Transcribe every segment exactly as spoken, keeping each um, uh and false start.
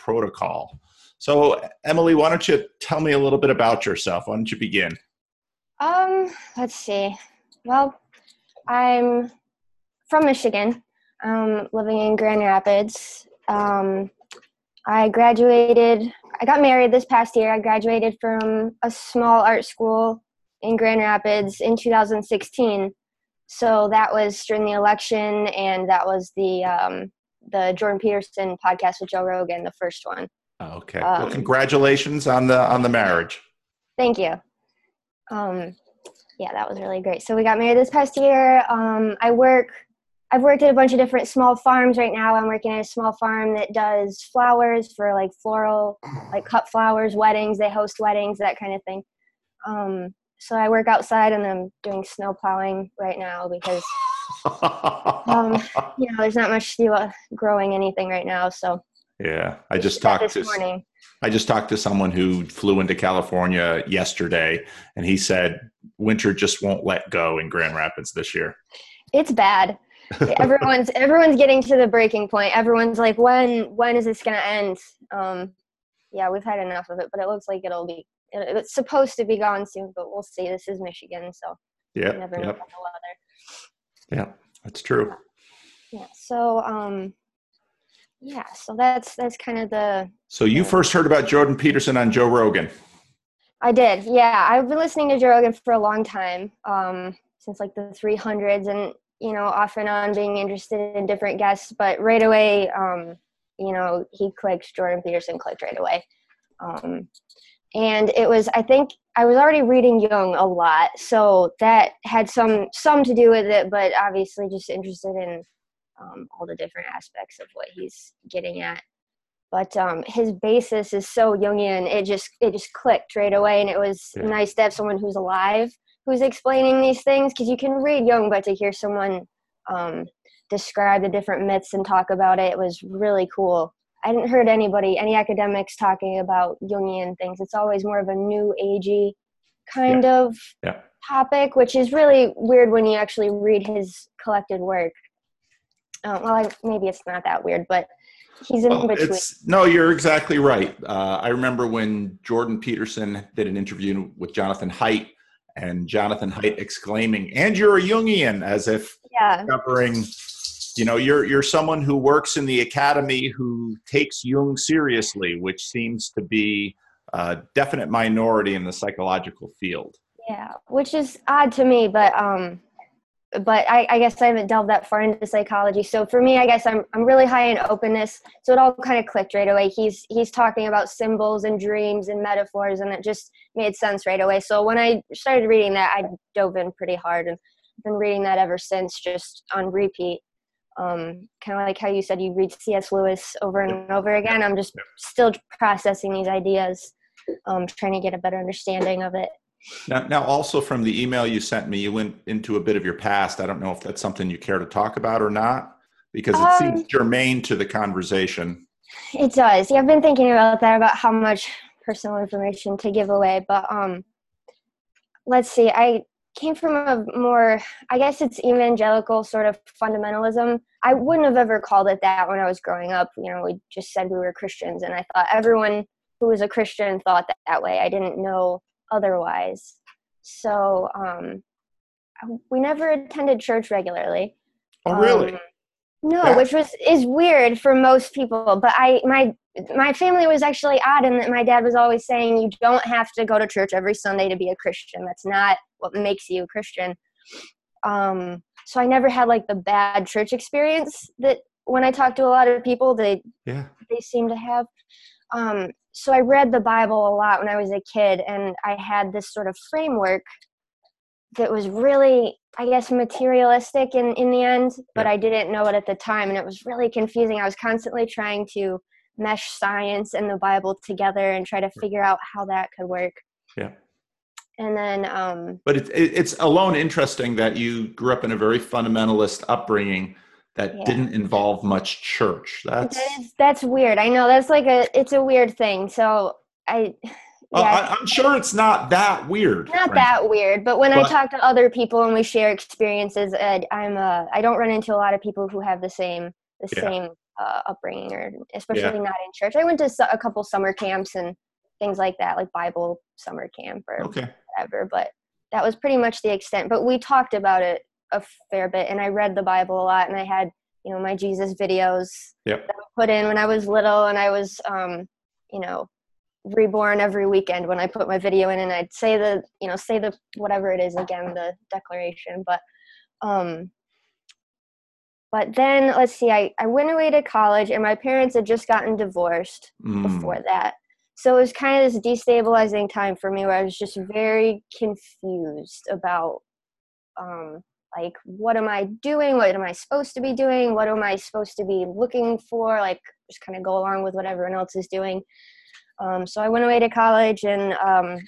protocol. So, Emily, why don't you tell me a little bit about yourself? Why don't you begin? Um, let's see. Well, I'm from Michigan, um, living in Grand Rapids. Um, I graduated, I got married this past year. I graduated from a small art school in Grand Rapids in two thousand sixteen. So that was during the election, and that was the um, the Jordan Peterson podcast with Joe Rogan, the first one. Okay. Um, well, congratulations on the on the marriage. Thank you. Um, yeah, that was really great. So we got married this past year. Um, I work, I've worked at a bunch of different small farms right now. I'm working at a small farm that does flowers for like floral, like cut flowers, weddings. They host weddings, that kind of thing. Um, so I work outside, and I'm doing snow plowing right now because, um, you know, there's not much to do uh, growing anything right now. So yeah, I just talked to morning. I just talked to someone who flew into California yesterday, and he said winter just won't let go in Grand Rapids this year. It's bad. everyone's everyone's getting to the breaking point. Everyone's like, when when is this going to end? Um, yeah, we've had enough of it, but it looks like it'll be. It, it's supposed to be gone soon, but we'll see. This is Michigan, so yeah, you never know yep. about the Yeah, weather. that's true. Yeah. yeah so, um, yeah. So that's that's kind of the. So you the, first heard about Jordan Peterson on Joe Rogan. I did. Yeah, I've been listening to Joe Rogan for a long time, um, since like the three hundreds, and you know, off and on being interested in different guests. But right away, um, you know, he clicked. Jordan Peterson clicked right away. Um, And it was, I think, I was already reading Jung a lot, so that had some some to do with it, but obviously just interested in um, all the different aspects of what he's getting at. But um, his basis is so Jungian, it just it just clicked right away, and it was yeah. nice to have someone who's alive who's explaining these things, because you can read Jung, but to hear someone um, describe the different myths and talk about it was really cool. I hadn't heard anybody, any academics talking about Jungian things. It's always more of a new agey kind yeah. of yeah. topic, which is really weird when you actually read his collected work. Uh, well, I, maybe it's not that weird, but he's in well, between. It's, no, you're exactly right. Uh, I remember when Jordan Peterson did an interview with Jonathan Haidt, and Jonathan Haidt exclaiming, "And you're a Jungian," as if yeah. discovering, you know, you're you're someone who works in the academy who takes Jung seriously, which seems to be a definite minority in the psychological field. Yeah, which is odd to me, but um, but I, I guess I haven't delved that far into psychology. So for me, I guess I'm I'm really high in openness. So it all kind of clicked right away. He's he's talking about symbols and dreams and metaphors, and it just made sense right away. So when I started reading that, I dove in pretty hard, and I've been reading that ever since, just on repeat. Um, kind of like how you said you read C S Lewis over and over again. I'm just still processing these ideas, um, trying to get a better understanding of it. Now, now, also from the email you sent me, you went into a bit of your past. I don't know if that's something you care to talk about or not, because it um, seems germane to the conversation. It does. Yeah, I've been thinking about that, about how much personal information to give away. But um, let's see. I came from a more, I guess it's evangelical sort of fundamentalism. I wouldn't have ever called it that when I was growing up. You know, we just said we were Christians, and I thought everyone who was a Christian thought that, that way. I didn't know otherwise. So um, we never attended church regularly. Oh, really? Um, no, That- which was is weird for most people. But I my my family was actually odd in that my dad was always saying you don't have to go to church every Sunday to be a Christian. That's not what makes you a Christian. Um, so I never had like the bad church experience that when I talk to a lot of people, they yeah. they seem to have. Um, so I read the Bible a lot when I was a kid, and I had this sort of framework that was really, I guess, materialistic in, in the end, but Yeah. I didn't know it at the time, and it was really confusing. I was constantly trying to mesh science and the Bible together and try to figure out how that could work. Yeah. And then, um, But it, it, it's alone interesting that you grew up in a very fundamentalist upbringing that yeah. didn't involve much church. That's that is, that's weird. I know that's like a, it's a weird thing. So I, well, yeah, I, I'm sure it's not that weird. not frankly. that weird, but when But- I talk to other people and we share experiences, uh, I'm, uh, I don't run into a lot of people who have the same, the Yeah. same uh, upbringing, or especially Yeah. not in church. I went to a couple summer camps and things like that, like Bible summer camp or Okay. whatever, but that was pretty much the extent. But we talked about it a fair bit, and I read the Bible a lot, and I had, you know, my Jesus videos Yep. that I put in when I was little, and I was, um, you know, reborn every weekend when I put my video in, and I'd say the, you know, say the, whatever it is again, the declaration. But, um, but then let's see, I, I went away to college, and my parents had just gotten divorced Mm. before that. So it was kind of this destabilizing time for me where I was just very confused about, um, like, what am I doing? What am I supposed to be doing? What am I supposed to be looking for? Like, just kind of go along with what everyone else is doing. Um, so I went away to college, and um,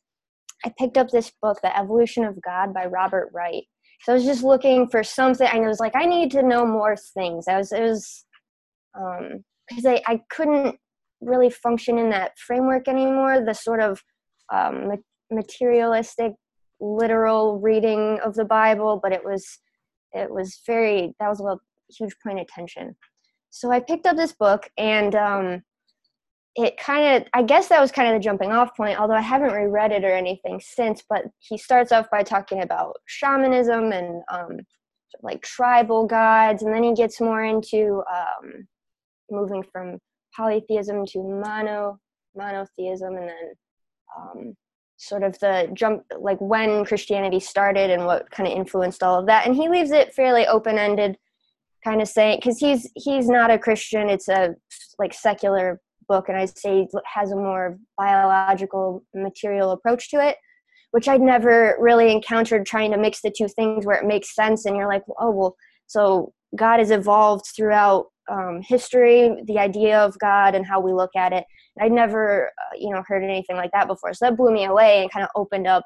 I picked up this book, The Evolution of God by Robert Wright. So I was just looking for something. I was like, I need to know more things. I was, it was, um, because I, I couldn't really function in that framework anymore, the sort of um, ma- materialistic, literal reading of the Bible, but it was, it was very, that was a huge point of tension. So I picked up this book, and um, it kind of, I guess that was kind of the jumping off point, although I haven't reread it or anything since, but he starts off by talking about shamanism and um, like tribal gods, and then he gets more into um, moving from polytheism to mono monotheism, and then um, sort of the jump, like when Christianity started and what kind of influenced all of that. And he leaves it fairly open-ended, kind of saying, because he's he's not a Christian, it's a like secular book, and I'd say it has a more biological, material approach to it, which I'd never really encountered, trying to mix the two things where it makes sense, and you're like, oh, well, so God has evolved throughout um, history, the idea of God and how we look at it. I'd never, uh, you know, heard anything like that before, so that blew me away and kind of opened up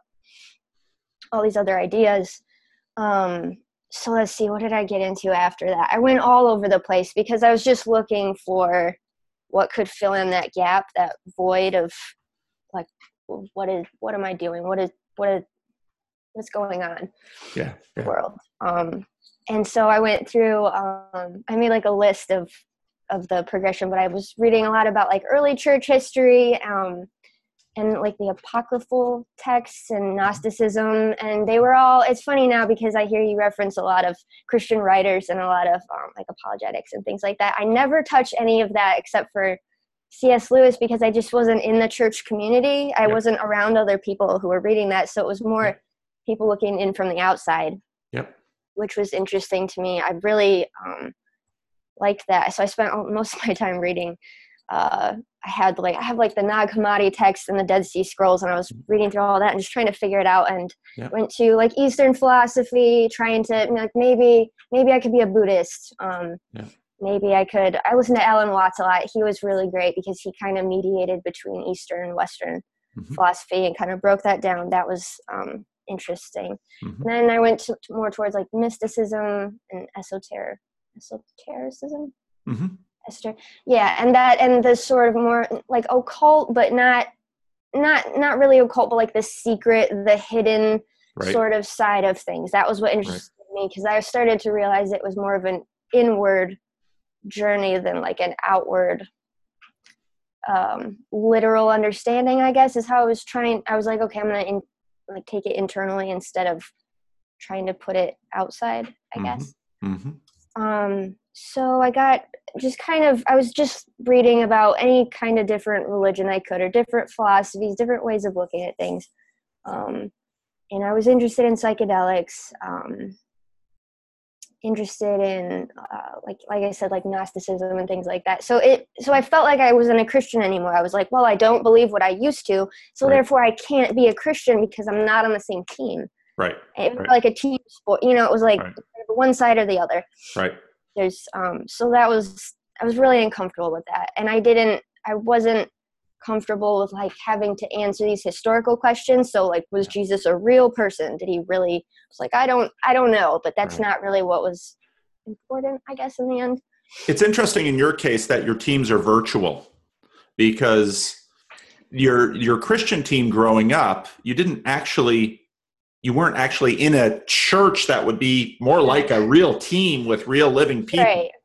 all these other ideas. Um, so let's see, what did I get into after that? I went all over the place because I was just looking for what could fill in that gap, that void of like, what is, what am I doing? What is, what is, what's going on Yeah, in yeah. the world? Um, and so I went through, um, I made like a list of, of the progression, but I was reading a lot about like early church history, um, and like the apocryphal texts and Gnosticism, and they were all, it's funny now because I hear you reference a lot of Christian writers and a lot of um, like apologetics and things like that. I never touch any of that except for C S Lewis, because I just wasn't in the church community. I Yep. wasn't around other people who were reading that, so it was more Yep. people looking in from the outside, Yep. which was interesting to me. I really um, liked that. So I spent all, most of my time reading. Uh, I had like I have like the Nag Hammadi text and the Dead Sea Scrolls, and I was reading through all that and just trying to figure it out. And Yep. went to like Eastern philosophy, trying to, you know, like maybe maybe I could be a Buddhist. Um, Yep. Maybe I could. I listened to Alan Watts a lot. He was really great because he kind of mediated between Eastern and Western Mm-hmm. philosophy and kind of broke that down. That was um, interesting. Mm-hmm. And then I went to, to more towards like mysticism and esoteric esotericism. Mm-hmm. Esther. Yeah, and that and the sort of more like occult, but not not not really occult, but like the secret, the hidden Right. sort of side of things. That was what interested me, because I started to realize it was more of an inward journey than like an outward um, literal understanding, I guess, is how I was trying. I was like, okay, I'm gonna in, like take it internally instead of trying to put it outside, I Mm-hmm. guess. Mm-hmm. Um, so I got just kind of, I was just reading about any kind of different religion I could, or different philosophies, different ways of looking at things. Um, and I was interested in psychedelics, um, interested in, uh, like, like I said, like Gnosticism and things like that. So it, so I felt like I wasn't a Christian anymore. I was like, well, I don't believe what I used to, so Right. therefore I can't be a Christian because I'm not on the same team. Right. It was Right. like a team sport, you know, it was like Right. one side or the other. Right. There's, um, so that was, I was really uncomfortable with that. And I didn't, I wasn't comfortable with like having to answer these historical questions. So like, was Jesus a real person? Did he really, I was like, I don't, I don't know, but that's Right. not really what was important, I guess, in the end. It's interesting in your case that your teams are virtual, because your your Christian team growing up, you didn't actually, you weren't actually in a church that would be more like a real team with real living people. Right.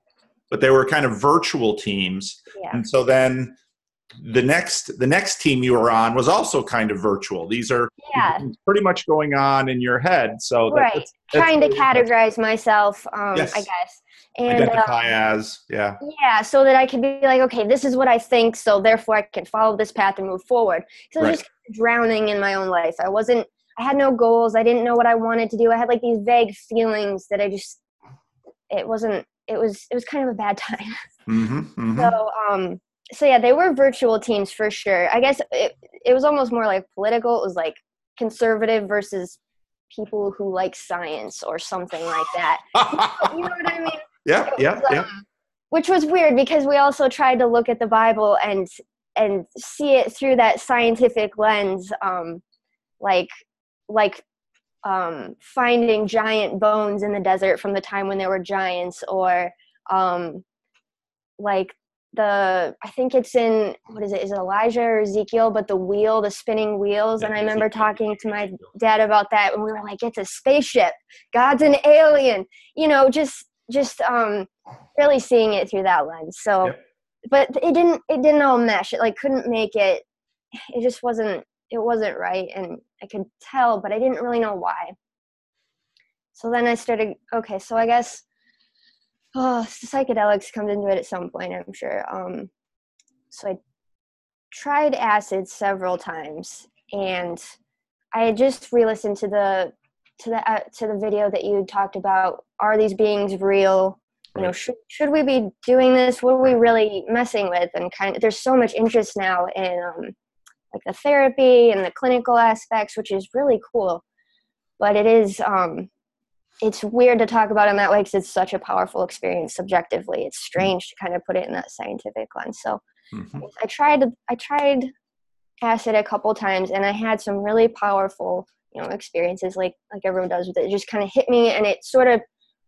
but they were kind of virtual teams. Yeah. And so then the next the next team you were on was also kind of virtual. These are Yeah. pretty much going on in your head. So that, Right. that's, that's Trying to really categorize myself, um, yes. I guess. And identify um, as, yeah. Yeah, so that I could be like, okay, this is what I think, so therefore I can follow this path and move forward. So I was Right. just drowning in my own life. I wasn't, I had no goals. I didn't know what I wanted to do. I had like these vague feelings that I just, it wasn't, it was, it was kind of a bad time. Mm-hmm, mm-hmm. So, um, so yeah, they were virtual teams for sure. I guess it, it was almost more like political. It was like conservative versus people who like science or something like that. You know what I mean? Yeah, yeah, was, um, yeah. Which was weird because we also tried to look at the Bible and and see it through that scientific lens, um, like like um, finding giant bones in the desert from the time when there were giants, or um, like the I think it's in what is it? Is it Elijah or Ezekiel? But the wheel, the spinning wheels, and I remember talking to my dad about that, and we were like, "It's a spaceship. God's an alien." You know, just just um, really seeing it through that lens. So, Yep. but it didn't it didn't all mesh. It like couldn't make it. It just wasn't it wasn't right, and I could tell, but I didn't really know why. So then I started. Okay, so I guess. Oh, psychedelics comes into it at some point, I'm sure. Um, so I tried acid several times, and I had just re-listened to the to the uh, to the video that you talked about. Are these beings real? You know, Right. should should we be doing this? What are we really messing with? And kind of, there's so much interest now in um, like the therapy and the clinical aspects, which is really cool. But it is. Um, It's weird to talk about in that way because it's such a powerful experience subjectively. It's strange to kind of put it in that scientific lens. So Mm-hmm. I tried I tried acid a couple times, and I had some really powerful, you know, experiences like like everyone does with it. It just kind of hit me, and it sort of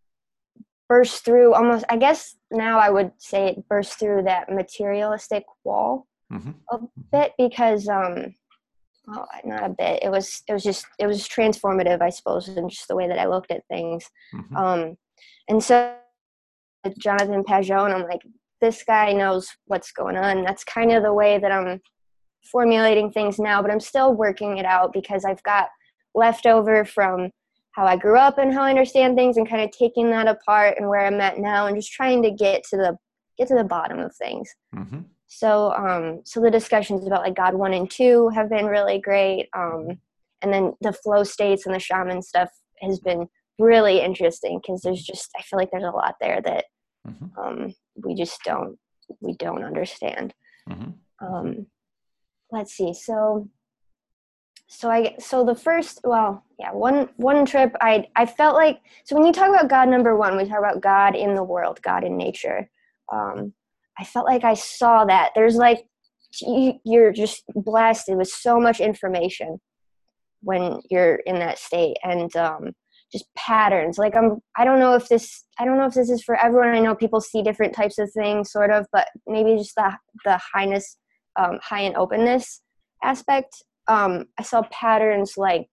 burst through almost, I guess now I would say it burst through that materialistic wall Mm-hmm. a bit because um well, not a bit. It was it was just it was transformative, I suppose, in just the way that I looked at things. Mm-hmm. Um, and so Jonathan Pageau, and I'm like, this guy knows what's going on. That's kind of the way that I'm formulating things now, but I'm still working it out because I've got leftover from how I grew up and how I understand things, and kind of taking that apart and where I'm at now, and just trying to get to the get to the bottom of things. Mm-hmm. So, um, so the discussions about like God one and two have been really great. Um, and then the flow states and the shaman stuff has been really interesting because there's just, I feel like there's a lot there that, Mm-hmm. um, we just don't, we don't understand. Mm-hmm. Um, let's see. So, so I, so the first, well, yeah, one, one trip I, I felt like, so when you talk about God number one, we talk about God in the world, God in nature. Um, I felt like I saw that. There's like, you, you're just blasted with so much information when you're in that state, and um, just patterns. Like I'm, I don't know if this, I don't know if this is for everyone. I know people see different types of things, sort of, but maybe just the the highness, um, high and openness aspect. Um, I saw patterns like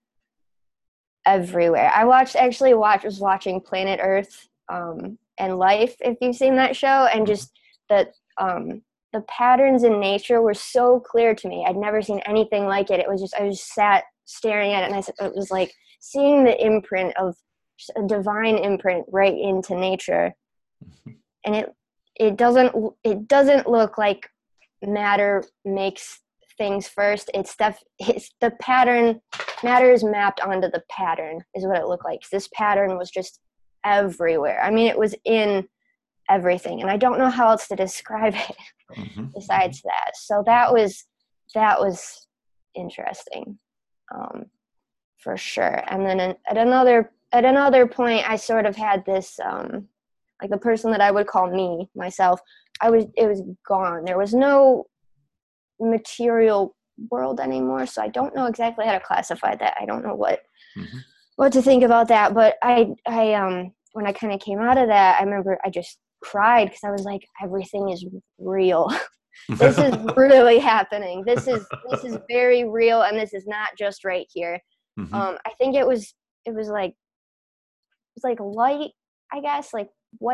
everywhere. I watched, actually watched, was watching Planet Earth um, and Life, if you've seen that show, and just that um, the patterns in nature were so clear to me. I'd never seen anything like it. It was just, I just sat staring at it, and I, it was like seeing the imprint of a divine imprint right into nature. And it, it doesn't, it doesn't look like matter makes things first. It's stuff, it's the pattern, matter is mapped onto the pattern is what it looked like. This pattern was just everywhere. I mean, it was in everything, and I don't know how else to describe it Mm-hmm. besides that. So that was that was interesting, um, for sure. And then an, at another at another point, I sort of had this, um, like the person that I would call me myself. I was it was gone. There was no material world anymore. So I don't know exactly how to classify that. I don't know what Mm-hmm. what to think about that. But I I um when I kind of came out of that, I remember I just cried because I was like, everything is real. This is really happening. This is this is very real, and this is not just right here. Mm-hmm. Um, I think it was it was like it was like light, I guess, like white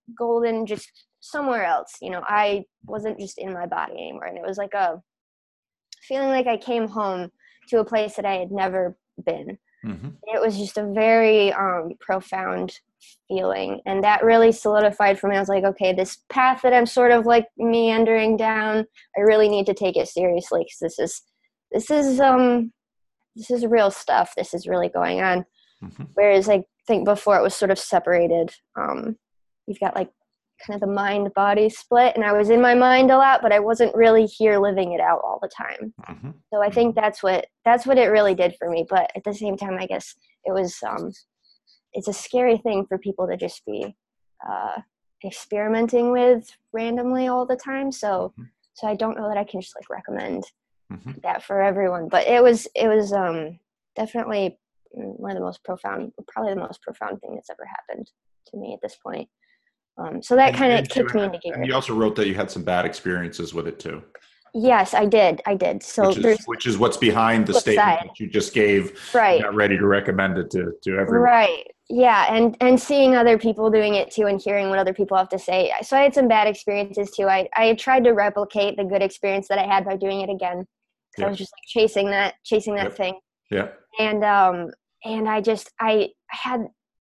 golden just somewhere else. You know, I wasn't just in my body anymore. And it was like a feeling like I came home to a place that I had never been. Mm-hmm. It was just a very um, profound feeling. And that really solidified for me. I was like, okay, this path that I'm sort of like meandering down, I really need to take it seriously, because this is, this is, um, this is real stuff. This is really going on. Mm-hmm. Whereas I think before it was sort of separated. Um, you've got like kind of the mind body split, and I was in my mind a lot, but I wasn't really here living it out all the time. Mm-hmm. So I think that's what, that's what it really did for me. But at the same time, I guess it was, um, it's a scary thing for people to just be, uh, experimenting with randomly all the time. So, Mm-hmm. so I don't know that I can just like recommend Mm-hmm. that for everyone, but it was, it was, um, definitely one of the most profound, probably the most profound thing that's ever happened to me at this point. Um, so that And, kind of and, you kicked me had, into gear. and you also wrote that you had some bad experiences with it too. Yes, I did. I did. So Which is there's which is what's behind the flip statement side. that you just gave. Right. Not ready to recommend it to to everyone. Right. Yeah. And, and seeing other people doing it too, and hearing what other people have to say. So I had some bad experiences too. I, I tried to replicate the good experience that I had by doing it again. Cause Yep. I was just like chasing that, chasing that Yep. thing. Yeah. And, um, and I just, I had,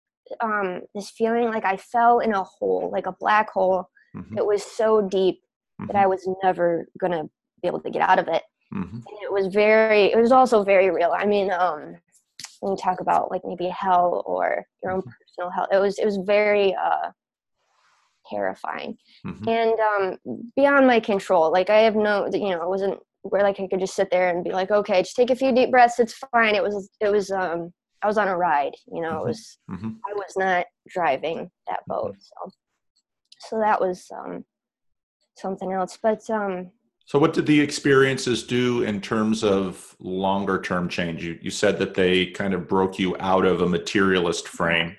um, this feeling like I fell in a hole, like a black hole. Mm-hmm. It was so deep Mm-hmm. that I was never going to be able to get out of it. Mm-hmm. And it was very, it was also very real. I mean, um, when you talk about like maybe hell or your own personal hell, it was, it was very, uh, terrifying. Mm-hmm. And, um, beyond my control. Like I have no, you know, it wasn't where like I could just sit there and be like, okay, just take a few deep breaths. It's fine. It was, it was, um, I was on a ride, you know, it was, Mm-hmm. I was not driving that boat. So, so that was, um, something else, but, um, So what did the experiences do in terms of longer term change? You, you said that they kind of broke you out of a materialist frame.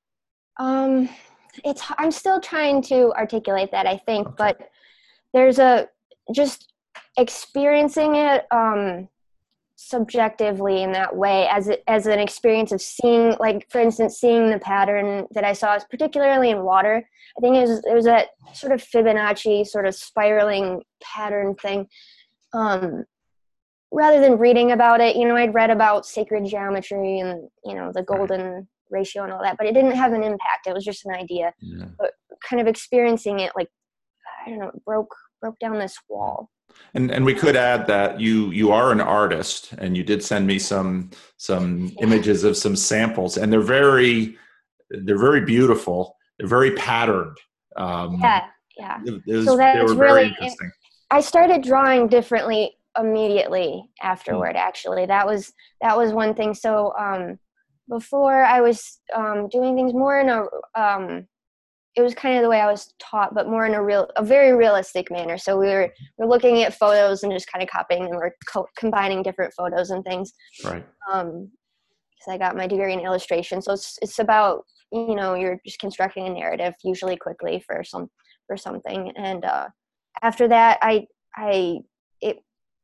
um, it's, I'm still trying to articulate that, I think, Okay. but there's a, just experiencing it, um, subjectively in that way, as it, as an experience of seeing, like, for instance, seeing the pattern that I saw, particularly in water. I think it was, it was that sort of Fibonacci sort of spiraling pattern thing. Um, rather than reading about it, you know, I'd read about sacred geometry and, you know, the golden ratio and all that, but it didn't have an impact. It was just an idea. Yeah. But kind of experiencing it, like, I don't know, broke broke down this wall. And and we could add that you you are an artist, and you did send me some some Yeah. images of some samples, and they're very they're very beautiful. They're very patterned. Um, Yeah, yeah. it, it was, So they that's were very really, interesting. I started drawing differently immediately afterward. Actually, that was that was one thing. So um, before I was um, doing things more in a, um, it was kind of the way I was taught, but more in a real, a very realistic manner. So we were we're looking at photos and just kind of copying them, or co- combining different photos and things. Right. Um, because I got my degree in illustration, so it's it's about, you know, you're just constructing a narrative, usually quickly for some for something, and uh, after that, I I it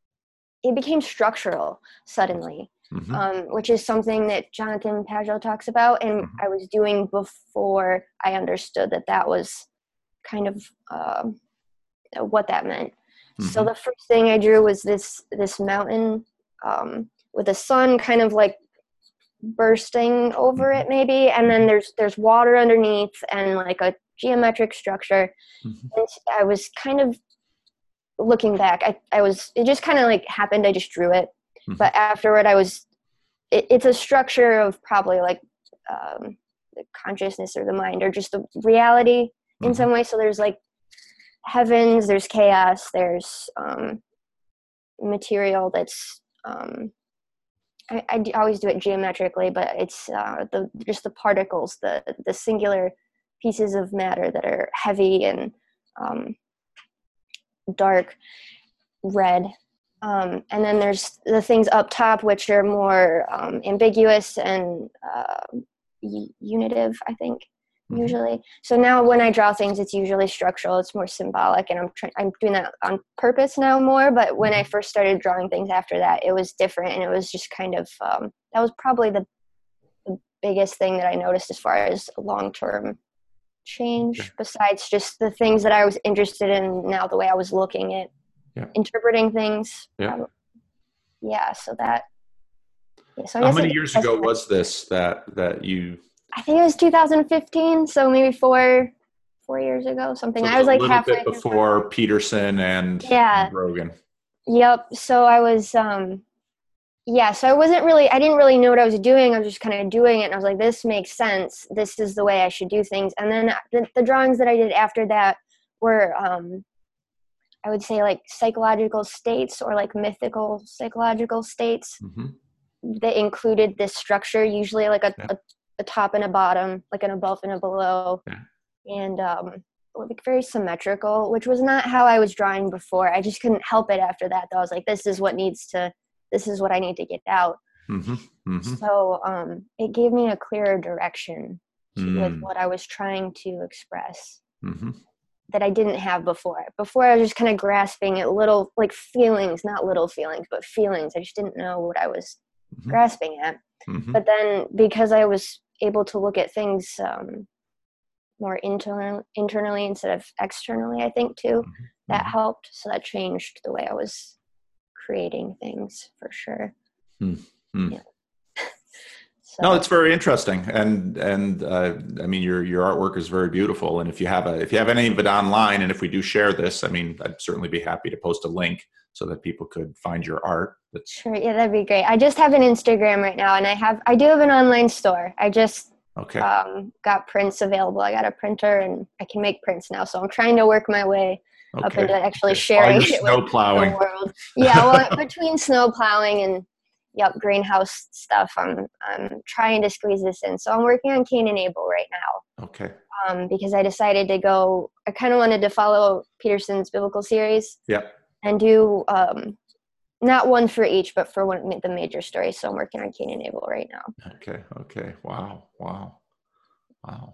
it became structural suddenly, Mm-hmm. um, which is something that Jonathan Pageau talks about, and Mm-hmm. I was doing before I understood that that was kind of uh, what that meant. Mm-hmm. So the first thing I drew was this this mountain um, with the sun kind of like bursting over Mm-hmm. it, maybe, and then there's there's water underneath and like a geometric structure. Mm-hmm. And I was kind of looking back, I, I was, it just kind of like happened. I just drew it. Mm-hmm. But afterward, I was, it, it's a structure of probably like um, the consciousness or the mind or just the reality in Mm-hmm. some way. So there's like heavens, there's chaos, there's um, material that's, um, I, I do- always do it geometrically, but it's uh, the just the particles, the the singular pieces of matter that are heavy and um, dark red. Um, and then there's the things up top, which are more um, ambiguous and uh, u- unitive, I think, Mm-hmm. usually. So now when I draw things, it's usually structural. It's more symbolic, and I'm trying. I'm doing that on purpose now more. But when I first started drawing things after that, it was different, and it was just kind of um, that was probably the, the biggest thing that I noticed as far as long-term change Okay. besides just the things that I was interested in now, the way I was looking at Yeah. interpreting things. Yeah. Um, yeah. So that, yeah, so I How guess many it, years ago was this that, that you, I think it was two thousand fifteen. So maybe four, four years ago, something. so it I was a like little halfway bit through. before Peterson and, Yeah. and Rogan? Yep. So I was, um, yeah, so I wasn't really, I didn't really know what I was doing. I was just kind of doing it. And I was like, this makes sense. This is the way I should do things. And then the, the drawings that I did after that were, um, I would say like psychological states or like mythical psychological states Mm-hmm. that included this structure, usually like a, Yeah. a, a top and a bottom, like an above and a below. Yeah. And um, like very symmetrical, which was not how I was drawing before. I just couldn't help it after that. Though I was like, this is what needs to, this is what I need to get out. Mm-hmm. Mm-hmm. So um, it gave me a clearer direction to, Mm. with what I was trying to express Mm-hmm. that I didn't have before. Before I was just kind of grasping at little, like feelings, not little feelings, but feelings. I just didn't know what I was Mm-hmm. grasping at. Mm-hmm. But then because I was able to look at things um, more internal, internally instead of externally, I think too, Mm-hmm. that helped. So that changed the way I was creating things for sure. Mm-hmm. Yeah. So, No, it's very interesting, and and uh, I mean your your artwork is very beautiful. And if you have a if you have any of it online, and if we do share this, I mean I'd certainly be happy to post a link so that people could find your art. That's sure, yeah, that'd be great. I just have an Instagram right now, and I have I do have an online store. I just okay. um, got prints available. I got a printer, and I can make prints now. So I'm trying to work my way Okay. up into actually Okay. sharing While you're it snow with plowing. the world. Yeah, well, between snow plowing and yep, greenhouse stuff, I'm I'm trying to squeeze this in. So I'm working on Cain and Abel right now. Okay. Um, because I decided to go. I kind of wanted to follow Peterson's biblical series. Yep. And do um, not one for each, but for one of the major stories. So I'm working on Cain and Abel right now. Okay. Okay. Wow. Wow. Wow.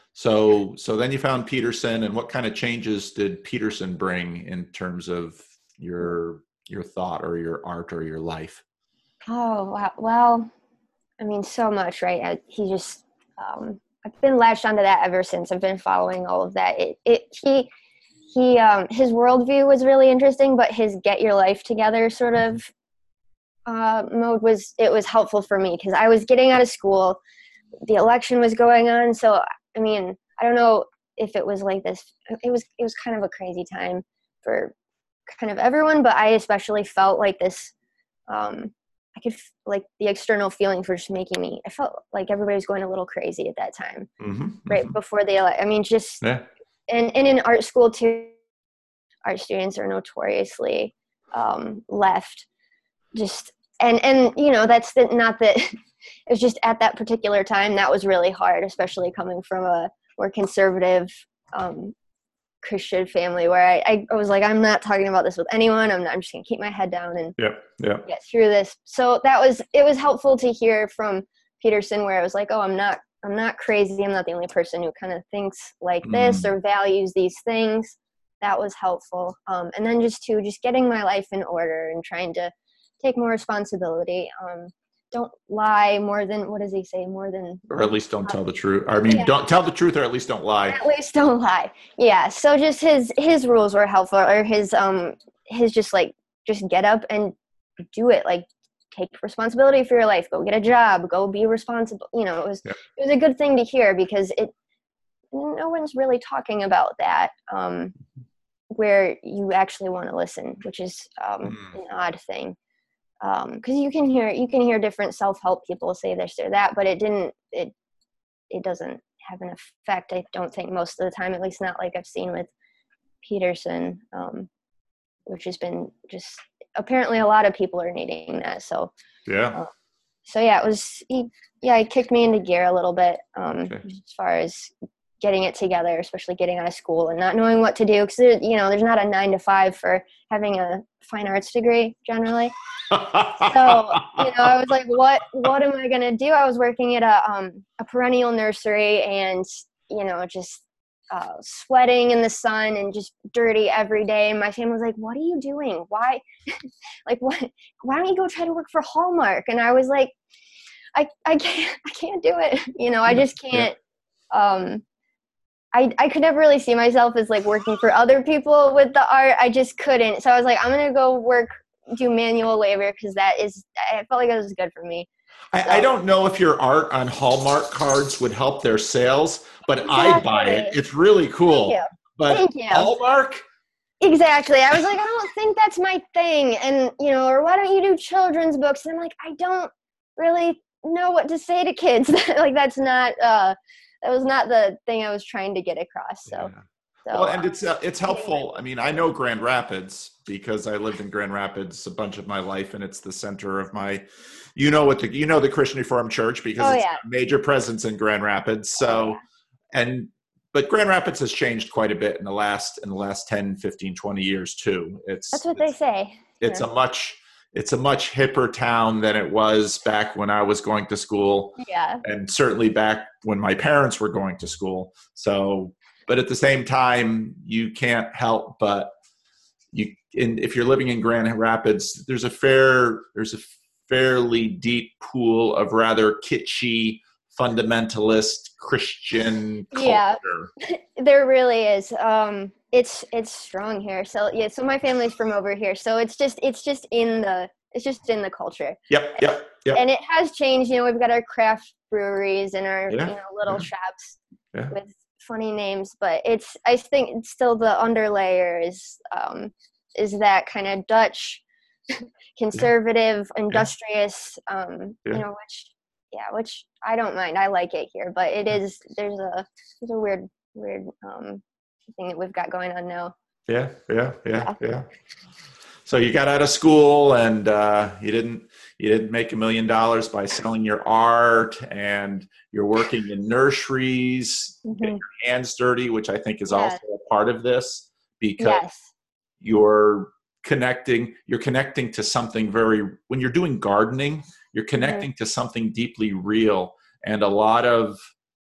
So so then you found Peterson, and what kind of changes did Peterson bring in terms of your your thought or your art or your life? Oh, wow. Well, I mean, so much, right? I, he just, um, I've been latched onto that ever since. I've been following all of that. It, it, he, he, um, his worldview was really interesting, but his get your life together sort of uh, mode was, it was helpful for me because I was getting out of school. The election was going on. So, I mean, I don't know if it was like this. It was, it was kind of a crazy time for kind of everyone, but I especially felt like this, um, I could f- like the external feelings were just making me, I felt like everybody was going a little crazy at that time, Mm-hmm, right mm-hmm. before the ele- I mean, just, Yeah. and, and in art school too, art students are notoriously um, left just, and, and, you know, that's the, not that, it was just at that particular time, that was really hard, especially coming from a more conservative um, Christian family where I, I was like, I'm not talking about this with anyone. I'm not, I'm just going to keep my head down and Yep. Yep. get through this. So that was, it was helpful to hear from Peterson where I was like, oh, I'm not, I'm not crazy. I'm not the only person who kind of thinks like this Mm. or values these things. That was helpful. Um, and then just to just getting my life in order and trying to take more responsibility. Um, don't lie more than, what does he say? More than, Or at least don't tell the truth. I mean, Yeah. don't tell the truth, or at least don't lie. at least don't lie. Yeah. So just his, his rules were helpful, or his, um, his just like, just get up and do it. Like, take responsibility for your life. Go get a job. Go be responsible. You know, it was, Yep. it was a good thing to hear because it, no one's really talking about that, um, where you actually want to listen, which is um, Mm. an odd thing. Um, because you can hear you can hear different self-help people say this or that, but it didn't it it doesn't have an effect. I don't think most of the time, at least not like I've seen with Peterson, um, which has been just apparently a lot of people are needing that. So Yeah. uh, so yeah, it was he, yeah, it kicked me into gear a little bit um, Okay. as far as getting it together, especially getting out of school and not knowing what to do because you know there's not a nine to five for having a fine arts degree generally. So, you know, I was like, what, what am I going to do? I was working at a, um, a perennial nursery and, you know, just, uh, sweating in the sun and just dirty every day. And my family was like, what are you doing? Why, like, what, why don't you go try to work for Hallmark? And I was like, I, I can't, I can't do it. You know, I just can't, um, I, I could never really see myself as like working for other people with the art. I just couldn't. So I was like, I'm going to go work, do manual labor because that is, I felt like it was good for me. I, So, I don't know if your art on Hallmark cards would help their sales, but exactly. I buy it. It's really cool. Thank you. But Thank you. Hallmark? Exactly. I was like, I don't think that's my thing. And, you know, or why don't you do children's books? And I'm like, I don't really know what to say to kids. Like, that's not, uh, that was not the thing I was trying to get across. So, Yeah. so Well, and uh, it's uh, it's helpful. I mean, I know Grand Rapids because I lived in Grand Rapids a bunch of my life, and it's the center of my, you know what the you know the Christian Reformed Church because Oh, it's yeah. a major presence in Grand Rapids. So, Oh, yeah. and but Grand Rapids has changed quite a bit in the last in the last ten, fifteen, twenty years too. It's That's what it's, they say. it's Yeah. a much it's a much hipper town than it was back when I was going to school. Yeah. And certainly back when my parents were going to school. So, but at the same time, you can't help but you. In, if you're living in Grand Rapids, there's a fair, there's a fairly deep pool of rather kitschy, fundamentalist Christian culture. Yeah. There really is. Um, it's it's strong here. So yeah. So my family's from over here. So it's just it's just in the it's just in the culture. Yep. Yep. Yep. And it has changed. You know, we've got our craft breweries and our Yeah, you know little yeah. shops Yeah. with funny names, but it's I think it's still the underlayer is um, is that kind of Dutch, conservative, industrious. Um, Yeah. You know, which yeah, which I don't mind. I like it here, but it is there's a there's a weird weird um, thing that we've got going on now. Yeah, yeah, yeah, yeah. So you got out of school and uh, you didn't you didn't make a million dollars by selling your art, and you're working in nurseries, Mhm. getting your hands dirty, which I think is Yeah. also a part of this because Yes. you're connecting you're connecting to something very when you're doing gardening, you're connecting to something deeply real, and a lot of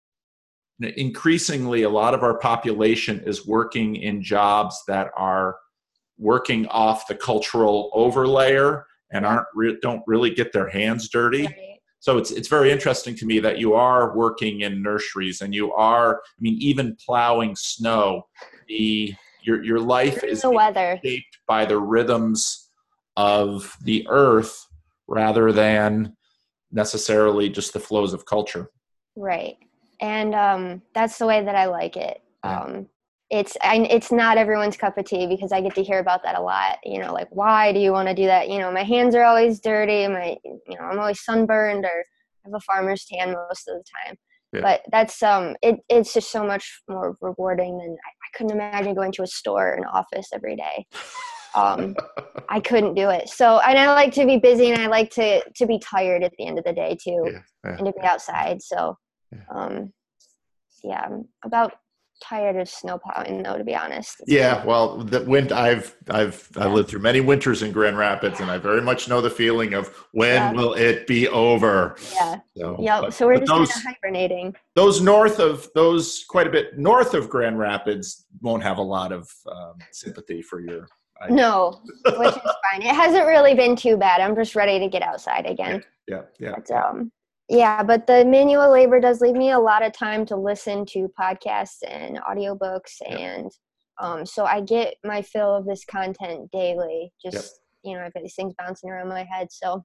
increasingly a lot of our population is working in jobs that are working off the cultural overlayer and Yeah. aren't re- don't really get their hands dirty. Right. So it's it's very interesting to me that you are working in nurseries and you are, I mean, even plowing snow. The your your life During is the weather. shaped by the rhythms of the earth rather than necessarily just the flows of culture. Right. And um, that's the way that I like it. Yeah. Um, it's I, it's not everyone's cup of tea because I get to hear about that a lot. You know, like, why do you want to do that? You know, my hands are always dirty. My, you know, I'm always sunburned or have a farmer's tan most of the time. Yeah. But that's um, it. It's just so much more rewarding than I, I couldn't imagine going to a store or an office every day. Um, I couldn't do it. So, and I like to be busy, and I like to to be tired at the end of the day too, Yeah, yeah, and to be outside. So. Yeah. Um, yeah, I'm about tired of snow plowing though, to be honest. It's Yeah, well, the wind. I've I've I Yeah. lived through many winters in Grand Rapids, and I very much know the feeling of when Yeah. will it be over. Yeah. So, Yeah. but- So we're but just those kind of hibernating. those north of those quite a bit north of Grand Rapids won't have a lot of um, sympathy for your. I- No, which is fine. It hasn't really been too bad. I'm just ready to get outside again. Yeah, yeah. But, um, yeah, but the manual labor does leave me a lot of time to listen to podcasts and audiobooks, Yep. and um, so I get my fill of this content daily. Just Yep. you know, I've got these things bouncing around my head. So,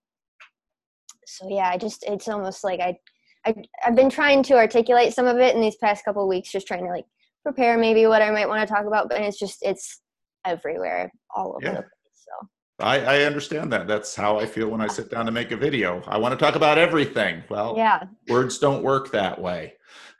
so yeah, I just it's almost like I, I I've been trying to articulate some of it in these past couple of weeks, just trying to like prepare maybe what I might want to talk about, but it's just it's everywhere, all over Yeah. the place. So. I, I understand that. That's how I feel when I sit down to make a video. I want to talk about everything. Well, Yeah, words don't work that way.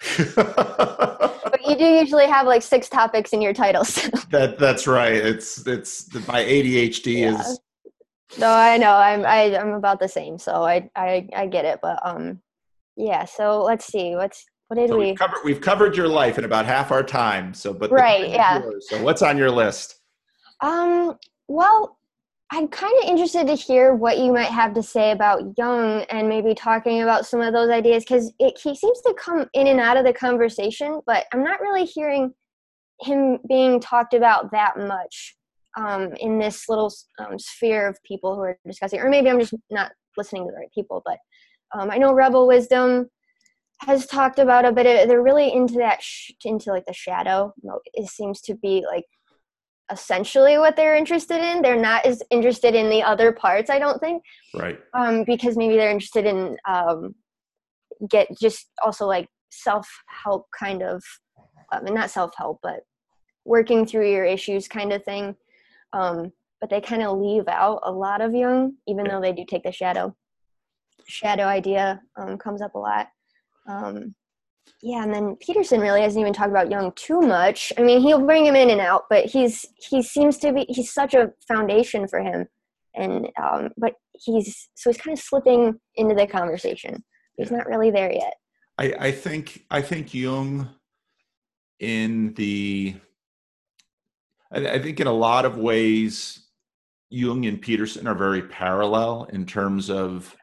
but you do usually have like six topics in your titles. That that's right. It's it's my A D H D Yeah. is No, I know. I'm I, I'm about the same, so I, I I get it. But um, yeah. So let's see. What's what did so we? we've covered we've covered your life in about half our time. So but the Right, time is yeah. yours. So what's on your list? Um. Well, I'm kind of interested to hear what you might have to say about Jung and maybe talking about some of those ideas because it he seems to come in and out of the conversation, but I'm not really hearing him being talked about that much um, in this little um, sphere of people who are discussing, or maybe I'm just not listening to the right people, but um, I know Rebel Wisdom has talked about a bit of, they're really into that, sh- into like the shadow. It seems to be like essentially what they're interested in. They're not as interested in the other parts, I don't think. Right. Um, because maybe they're interested in um, get just also like self-help kind of, I mean, not self-help, but working through your issues kind of thing. Um, but they kind of leave out a lot of Jung, even though they do take the shadow. Shadow idea um, comes up a lot. Um, yeah, and then Peterson really hasn't even talked about Jung too much. I mean, he'll bring him in and out, but he's he seems to be he's such a foundation for him, and um, but he's so he's kind of slipping into the conversation. He's Yeah. not really there yet. I, I think I think Jung in the I, I think in a lot of ways Jung and Peterson are very parallel in terms of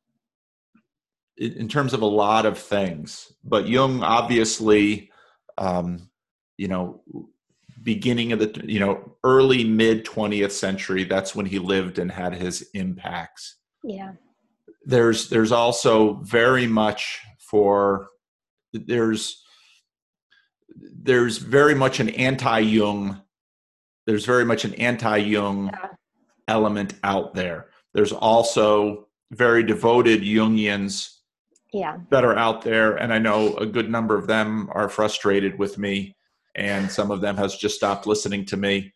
in terms of a lot of things. But Jung obviously, um, you know, beginning of the, you know, early mid twentieth century, that's when he lived and had his impacts. Yeah. There's, there's also very much for, there's, there's very much an anti-Jung, there's very much an anti-Jung Yeah. element out there. There's also very devoted Jungians Yeah. that are out there, and I know a good number of them are frustrated with me, and some of them has just stopped listening to me.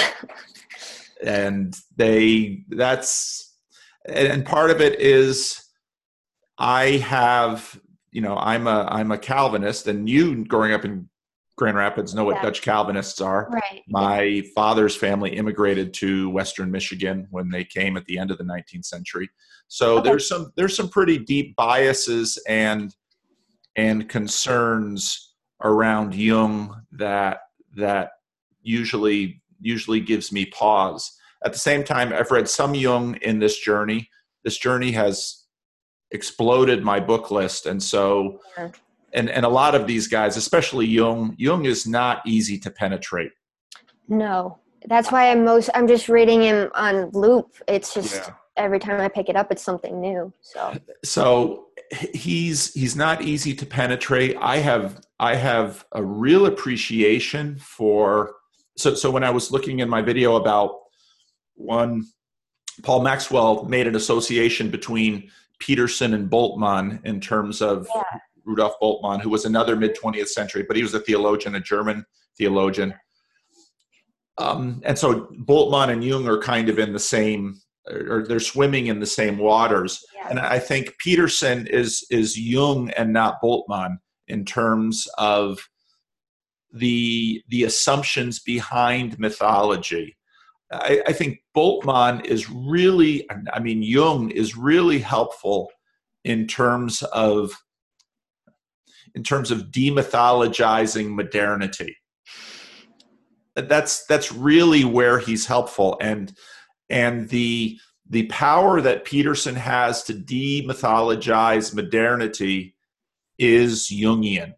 And they, that's, and part of it is I have, you know, I'm a, I'm a Calvinist, and you growing up in Grand Rapids know what Yeah. Dutch Calvinists are. Right. My yeah. father's family immigrated to Western Michigan when they came at the end of the nineteenth century. So Okay. there's some there's some pretty deep biases and and concerns around Jung that that usually usually gives me pause. At the same time, I've read some Jung in this journey. This journey has exploded my book list, and so Yeah. and and a lot of these guys, especially Jung, Jung is not easy to penetrate. No, that's why I'm most. I'm just reading him on loop. It's just Yeah. every time I pick it up, it's something new. So So he's he's not easy to penetrate. I have I have a real appreciation for. So so when I was looking in my video about one, Paul Maxwell made an association between Peterson and Bultmann in terms of yeah, Rudolf Bultmann, who was another mid twentieth century, but he was a theologian, a German theologian. Um, and so Bultmann and Jung are kind of in the same, or they're swimming in the same waters. yeah, And I think Peterson is is Jung and not Bultmann in terms of the the assumptions behind mythology. I, I think Bultmann is really, I mean, Jung is really helpful in terms of in terms of demythologizing modernity. That's that's really where he's helpful, and and the the power that Peterson has to demythologize modernity is Jungian.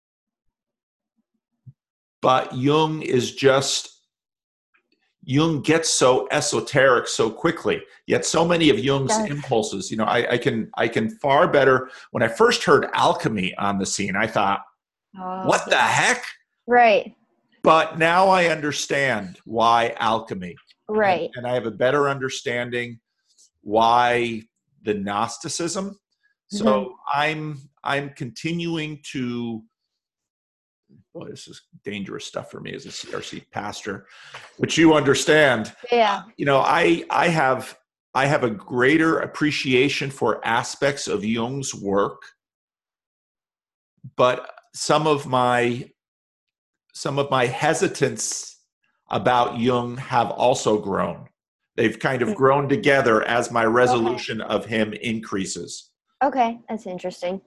But Jung is just Jung gets so esoteric so quickly. Yet so many of Jung's Yes. impulses, you know, I, I can I can far better. When I first heard alchemy on the scene, I thought, Oh, what the yeah. heck? Right, But now I understand why alchemy. right. And, and I have a better understanding why the Gnosticism. So Mhm. I'm I'm continuing to, boy, this is dangerous stuff for me as a C R C pastor, which you understand. Yeah, You know, I I have I have a greater appreciation for aspects of Jung's work, but some of my some of my hesitance about Jung have also grown. They've kind of grown together as my resolution of him increases. okay, that's interesting.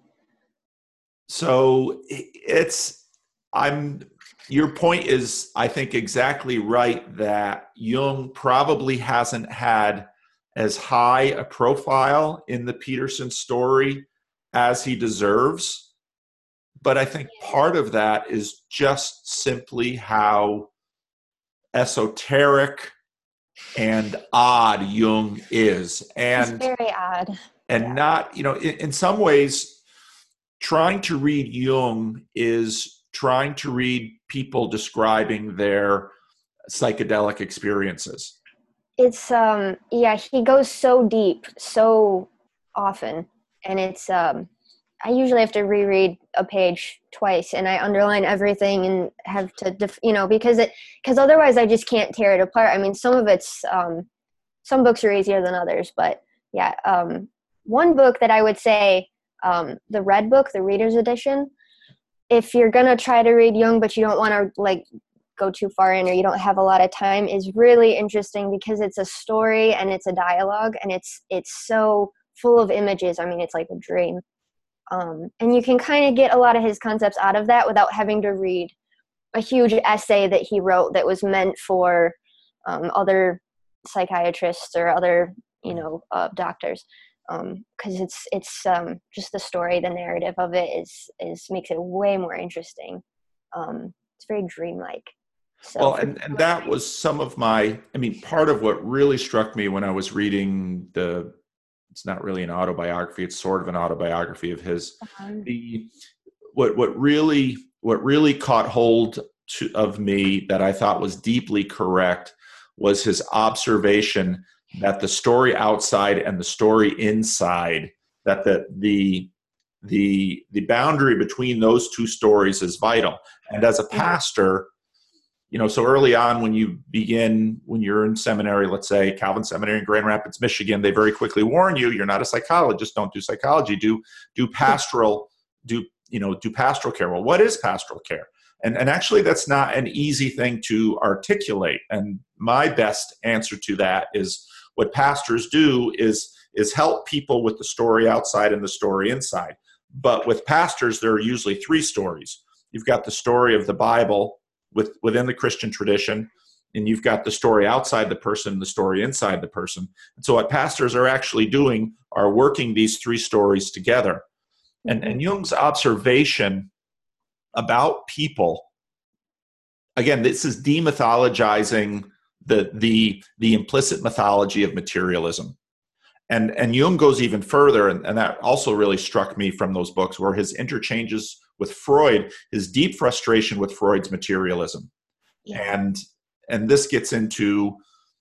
So it's, I'm, your point is, I think, exactly right that Jung probably hasn't had as high a profile in the Peterson story as he deserves. But I think part of that is just simply how esoteric and odd Jung is. It's And very odd. and Yeah. not, you know, in, in some ways, trying to read Jung is trying to read people describing their psychedelic experiences. It's um yeah, he goes so deep so often, and it's um I usually have to reread a page twice, and I underline everything and have to def- you know because it because otherwise I just can't tear it apart. I mean, some of it's um some books are easier than others, but yeah, um one book that I would say, um the Red Book, the Reader's Edition, if you're gonna try to read Jung but you don't want to like go too far in, or you don't have a lot of time, is really interesting because it's a story and it's a dialogue, and it's it's so full of images. I mean, it's like a dream. Um, and you can kind of get a lot of his concepts out of that without having to read a huge essay that he wrote that was meant for um, other psychiatrists or other, you know, uh, doctors. Because um, it's it's um, just the story, the narrative of it is is makes it way more interesting. Um, it's very dreamlike. So well, and, and that was some of my, I mean, part of what really struck me when I was reading the, it's not really an autobiography, it's sort of an autobiography of his. Um, the what what really what really caught hold to, of me that I thought was deeply correct was his observation that the story outside and the story inside, that the the the the boundary between those two stories is vital. And as a pastor, you know, so early on when you begin, when you're in seminary, let's say Calvin Seminary in Grand Rapids, Michigan, they very quickly warn you, you're not a psychologist, don't do psychology, do do pastoral, do, you know, do pastoral care. Well, what is pastoral care? And, and actually that's not an easy thing to articulate. And my best answer to that is what pastors do is, is help people with the story outside and the story inside. But with pastors, there are usually three stories. You've got the story of the Bible, with within the Christian tradition, and you've got the story outside the person, the story inside the person. And so what pastors are actually doing are working these three stories together. And, and Jung's observation about people, again, this is demythologizing the, the, the implicit mythology of materialism. And, and Jung goes even further, and, and that also really struck me from those books, where his interchanges with Freud, his deep frustration with Freud's materialism. Yeah. And, and this gets into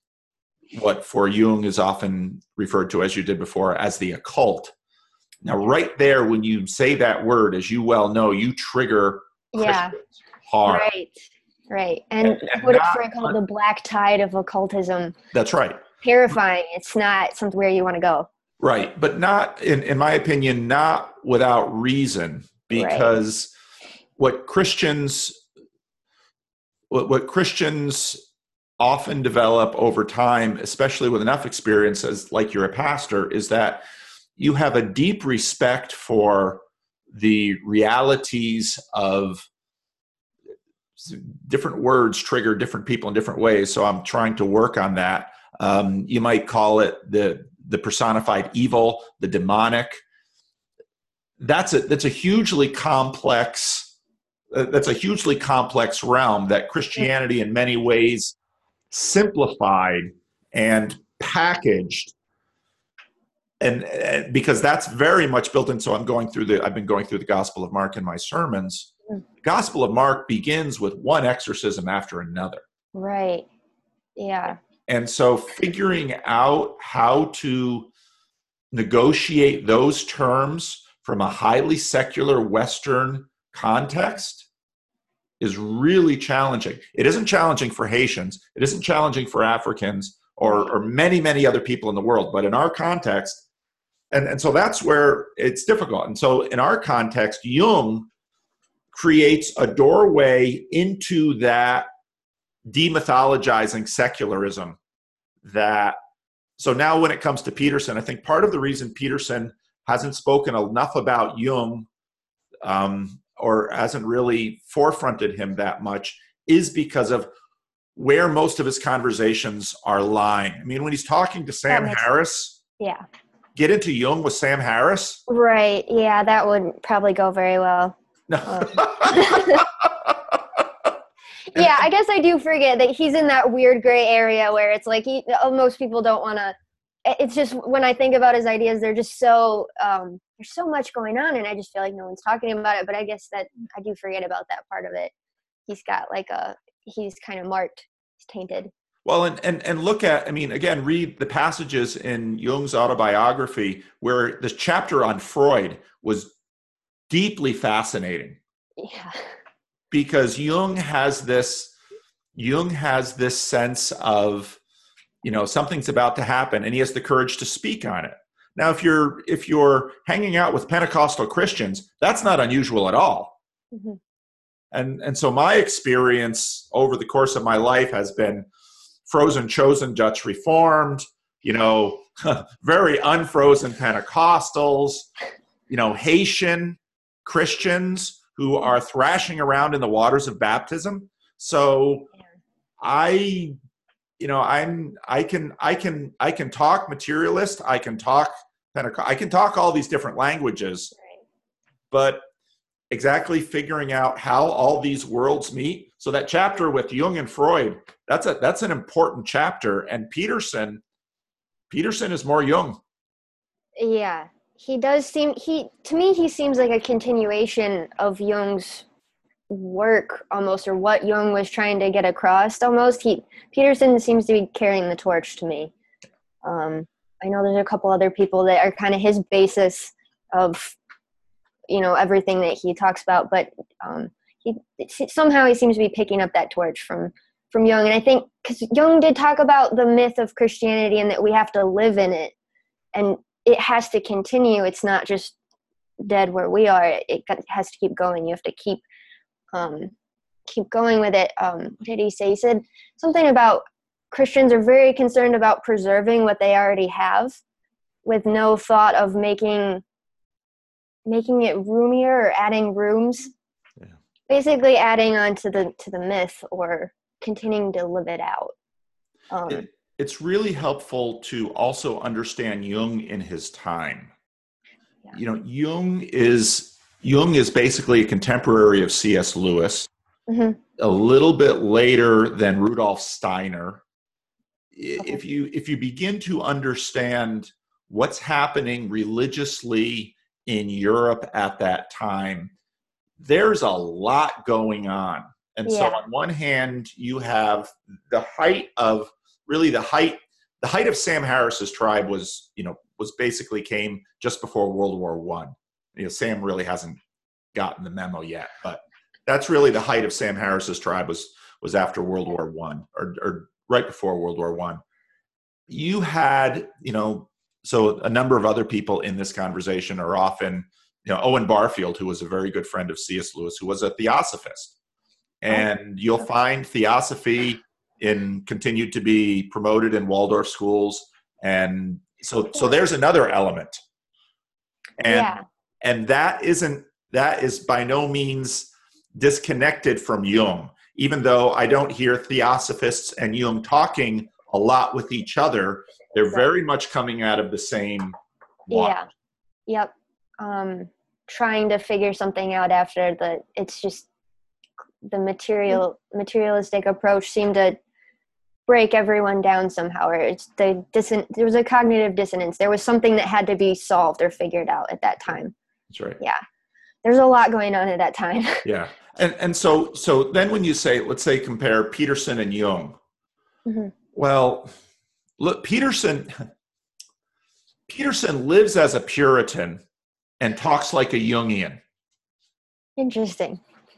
what for Jung is often referred to, as you did before, as the occult. Now, right there, when you say that word, as you well know, you trigger yeah. Christians hard. Right, right. And, and, and what not, Freud called the black tide of occultism. That's right. Terrifying. It's not somewhere you want to go. Right. But not, in, in my opinion, not without reason, because right. what Christians, what, what Christians often develop over time, especially with enough experience as like you're a pastor, is that you have a deep respect for the realities of different words trigger different people in different ways. So I'm trying to work on that. Um, you might call it the the personified evil, the demonic. That's a that's a hugely complex uh, that's a hugely complex realm that Christianity in many ways simplified and packaged, and, and because that's very much built in. So I'm going through the I've been going through the Gospel of Mark in my sermons. The Gospel of Mark begins with one exorcism after another. Right. Yeah. And so figuring out how to negotiate those terms from a highly secular Western context is really challenging. It isn't challenging for Haitians. It isn't challenging for Africans or, or many, many other people in the world. But in our context, and, and so that's where it's difficult. And so in our context, Jung creates a doorway into that demythologizing secularism. That so now when it comes to Peterson, I think part of the reason Peterson hasn't spoken enough about Jung um, or hasn't really forefronted him that much is because of where most of his conversations are lying. I mean, when he's talking to Sam Harris, yeah, get into Jung with Sam Harris. Right. Yeah, that would probably go very well. No. Um. Yeah, I guess I do forget that he's in that weird gray area where it's like he, most people don't want to it's just when I think about his ideas, they're just so um, there's so much going on, and I just feel like no one's talking about it. But I guess that I do forget about that part of it. He's got like a he's kind of marked, he's tainted. Well, and, and and look at, I mean, again, read the passages in Jung's autobiography where the chapter on Freud was deeply fascinating. Yeah. Because Jung has this, Jung has this sense of, you know, something's about to happen, and he has the courage to speak on it. Now, if you're if you're hanging out with Pentecostal Christians, that's not unusual at all. Mm-hmm. And and so my experience over the course of my life has been frozen, chosen, Dutch Reformed, you know, very unfrozen Pentecostals, you know, Haitian Christians who are thrashing around in the waters of baptism. So I, you know, I'm, I can, I can, I can talk materialist. I can talk Pentecost. I can talk all these different languages, but exactly figuring out how all these worlds meet. So that chapter with Jung and Freud, that's a, that's an important chapter. And Peterson, Peterson is more Jung. Yeah. He does seem, he, to me, he seems like a continuation of Jung's work almost, or what Jung was trying to get across almost. He, Peterson seems to be carrying the torch to me. Um, I know there's a couple other people that are kind of his basis of, you know, everything that he talks about, but um, he somehow he seems to be picking up that torch from, from Jung. And I think, because Jung did talk about the myth of Christianity and that we have to live in it, and it has to continue. It's not just dead where we are. It, it has to keep going. You have to keep um, keep going with it. Um, what did he say? He said something about Christians are very concerned about preserving what they already have, with no thought of making making it roomier or adding rooms. Yeah. Basically, adding on to the to the myth or continuing to live it out. Um, it, it's really helpful to also understand Jung in his time. Yeah. You know, Jung is Jung is basically a contemporary of C S Lewis, mm-hmm. a little bit later than Rudolf Steiner. Okay. If you if you begin to understand what's happening religiously in Europe at that time, there's a lot going on. And yeah. so on one hand, you have the height of really the height, the height of Sam Harris's tribe was, you know, was basically came just before World War One. You know, Sam really hasn't gotten the memo yet, but that's really the height of Sam Harris's tribe was, was after World War One or, or right before World War One. You had, you know, so a number of other people in this conversation are often, you know, Owen Barfield, who was a very good friend of C S Lewis, who was a theosophist. And you'll find theosophy in continued to be promoted in Waldorf schools. And so, so there's another element. And, yeah. and that isn't, that is by no means disconnected from Jung, even though I don't hear theosophists and Jung talking a lot with each other. They're very much coming out of the same water. Yeah. Yep. Um, trying to figure something out after the, it's just the material, materialistic approach seemed to break everyone down somehow, or it's the disson- there was a cognitive dissonance. There was something that had to be solved or figured out at that time. That's right. Yeah. There's a lot going on at that time. Yeah. And, and so, so then when you say, let's say compare Peterson and Jung, mm-hmm. well, look, Peterson, Peterson lives as a Puritan and talks like a Jungian. Interesting.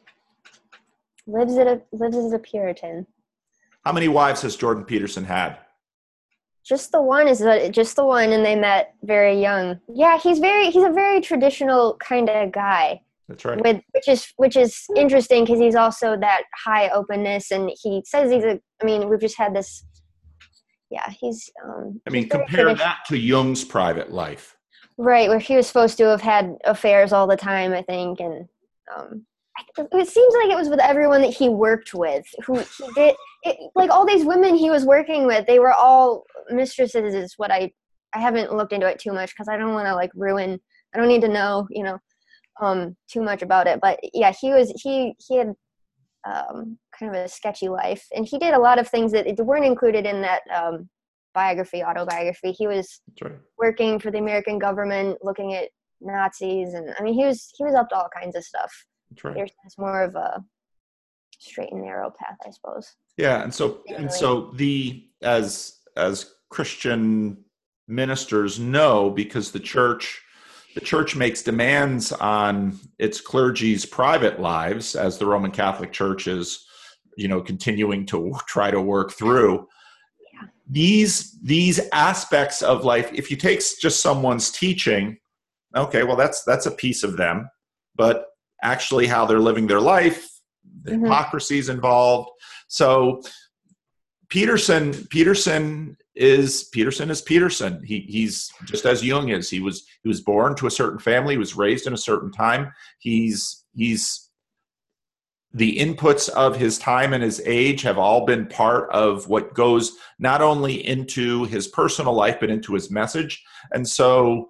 Lives at a lives as a Puritan. How many wives has Jordan Peterson had? Just the one is the, just the one, and they met very young. Yeah, he's very he's a very traditional kind of guy. That's right. With which is which is interesting because he's also that high openness, and he says he's a. I mean, we've just had this. Yeah, he's. Um, I mean, compare that to Jung's private life. Right, where he was supposed to have had affairs all the time, I think, and um, it seems like it was with everyone that he worked with. Who he did, it, like all these women he was working with, they were all mistresses. Is what I, I haven't looked into it too much because I don't want to like ruin. I don't need to know, you know, um, too much about it. But yeah, he was he he had um, kind of a sketchy life, and he did a lot of things that weren't included in that um, biography, autobiography. He was That's right. working for the American government, looking at Nazis, and I mean, he was he was up to all kinds of stuff. That's right. There's more of a straight and narrow path, I suppose. Yeah, and so and so the as as Christian ministers know, because the church the church makes demands on its clergy's private lives, as the Roman Catholic Church is, you know, continuing to try to work through. Yeah. These these aspects of life, if you take just someone's teaching, okay, well, that's that's a piece of them, but actually how they're living their life, the Mm-hmm. hypocrisy is involved. So Peterson, Peterson is Peterson is Peterson. He he's just as Jung is. He was he was born to a certain family. He was raised in a certain time. He's he's the inputs of his time and his age have all been part of what goes not only into his personal life but into his message. And so